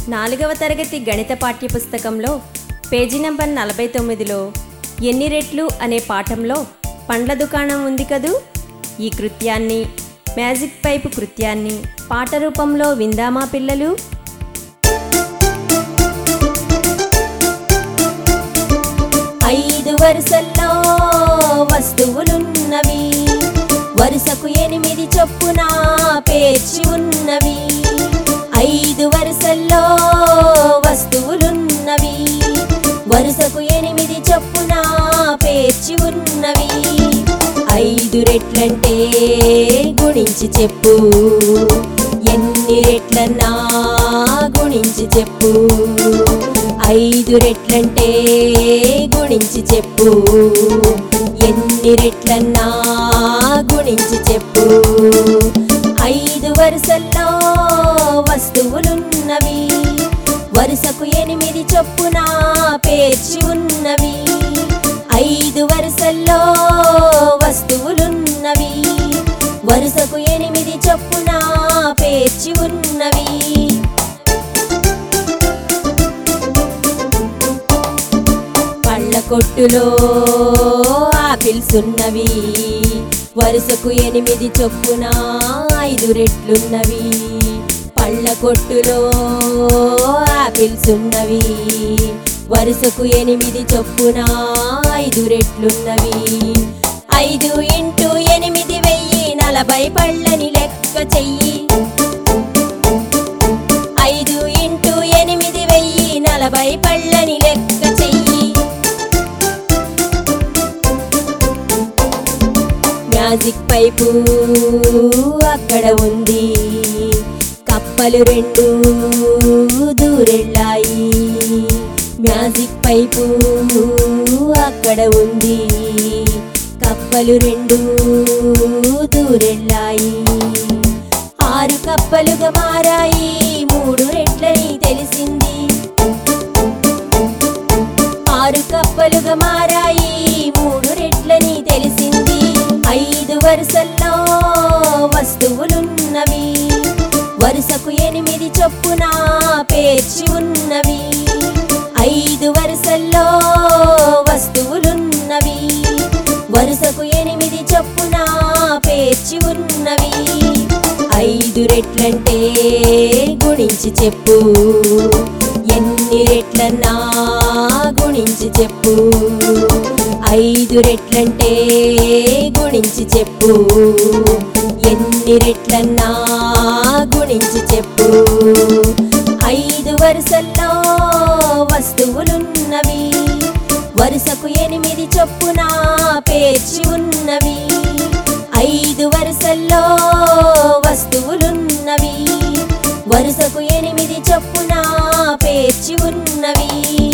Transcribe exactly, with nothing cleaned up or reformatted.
నాలుగవ తరగతి గణిత పాఠ్యపుస్తకంలో పేజీ నంబర్ నలభై తొమ్మిదిలో ఎన్ని రెట్లు అనే పాఠంలో పండ్ల దుకాణం ఉంది కదూ. ఈ కృత్యాన్ని, మ్యాజిక్ పైపు కృత్యాన్ని పాట రూపంలో విందామా పిల్లలు? ఐదు వరుసల్లో వస్తువులున్నవి, వరుసకు ఎనిమిది చొప్పున పేర్చి ఉన్నవి. ఐదు వరుసల్లో వస్తువులున్నవి, వరుసకు ఎనిమిది చొప్పున పేర్చి ఉన్నవి. ఐదు రెట్లంటే గుణించి చెప్పు, ఎన్ని రెట్లన్నా గుణించి చెప్పు. ఐదు రెట్లంటే గుణించి చెప్పు, ఎన్ని రెట్లన్నా గుణించి చెప్పు. ఐదు వరుసల్లో వస్తువులున్నవి, వరుసకు ఎనిమిది చొప్పున పేర్చి ఉన్నవి. ఐదు వరుసల్లో వస్తువులున్నవి, వరుసకు ఎనిమిది చొప్పున పేర్చి ఉన్నవి. పళ్ళ కొట్టులో ఆపిల్స్ ఉన్నవి, వరుసకు ఎనిమిది చొప్పున ఐదు రెట్లున్నవి. పళ్ళ కొట్టులో ఆపిల్స్ ఉన్నవి, వరుసకు ఎనిమిది చొప్పున ఐదు రెట్లున్నవి. ఐదు ఇంటూ ఎనిమిది వెయ్యి నలభై పళ్ళని లెక్క చెయ్యి. ఐదు ఇంటూ ఎనిమిది వెయ్యి నలభై పళ్ళని లెక్క చెయ్యి. మ్యాజిక్ పైపు అక్కడ ఉంది, కప్పలు రెండు దూరెళ్ళాయి. మ్యాజిక్ పైపు అక్కడ ఉంది, కప్పలు రెండు దూరెళ్ళాయి. ఆరు కప్పలుగా మారాయి, మూడు రెట్లని తెలిసింది. ఆరు కప్పలుగా మారాయి, మూడు రెట్లని తెలిసింది. ఐదు వరుసల్లో వస్తువులున్నవి, వరుసకు ఎనిమిది చొప్పున పేర్చి ఉన్నవి. ఐదు వరుసల్లో వస్తువులున్నవి, వరుసకు ఎనిమిది చొప్పున పేర్చి ఉన్నవి. ఐదు రెట్లంటే గుణించి చెప్పు, ఎన్ని రెట్లన్నా గుణించి చెప్పు. ఐదు రెట్లంటే గుణించి చెప్పు, ఎన్ని రెట్లన్నా గుణించి చెప్పు. ఐదు వరుసల్లో వస్తువులున్నవి, వరుసకు ఎనిమిది చొప్పున పేర్చి ఉన్నవి. ఐదు వరుసల్లో వస్తువులున్నవి, వరుసకు ఎనిమిది చొప్పున పేర్చి ఉన్నవి.